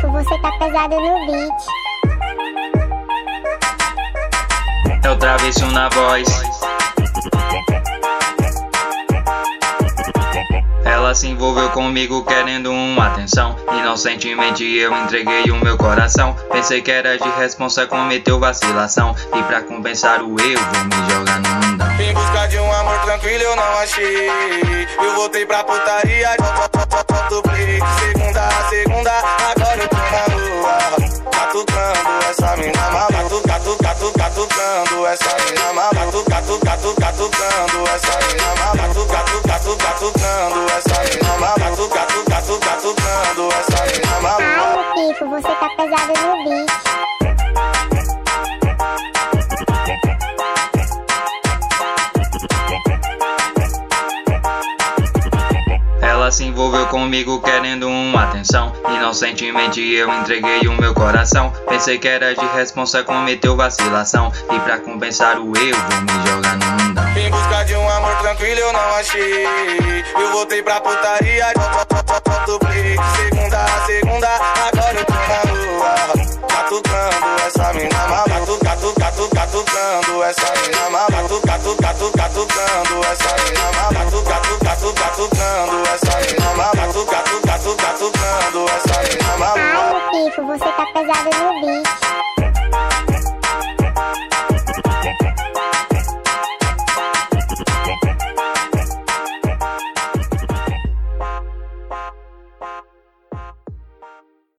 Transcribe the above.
Pico, você tá pesado no beat. É o Travieso na voz. Ela se envolveu comigo querendo uma atenção. Inocentemente eu entreguei o meu coração. Pensei que era de responsa, cometeu vacilação. E pra compensar o erro, vou me jogar no mundão. Em busca de um amor tranquilo eu não achei. Eu voltei pra putaria, do play. Segunda a segunda, agora eu tô na rua. Catucando essa mina mala. Catucando essa mina mala. Catucando essa mina mala. Catucando essa mina mala. Catucando essa mina mala. Ai, meu Pico, você tá pesado no beat. Ela se envolveu comigo querendo uma atenção. Inocentemente eu entreguei o meu coração. Pensei que era de responsa, cometeu vacilação. E pra compensar o erro, vou me jogar no mundão. Em busca de um amor tranquilo eu não achei. Eu voltei pra putaria, do play. Segunda a segunda, agora eu tô na rua. Catucando essa mina mala. Catucando essa mina mala. Catucando essa mina mala. Catucando essa mina mala. Catucando essa mina mala. Ai, meu Pico, você tá pesado no beat.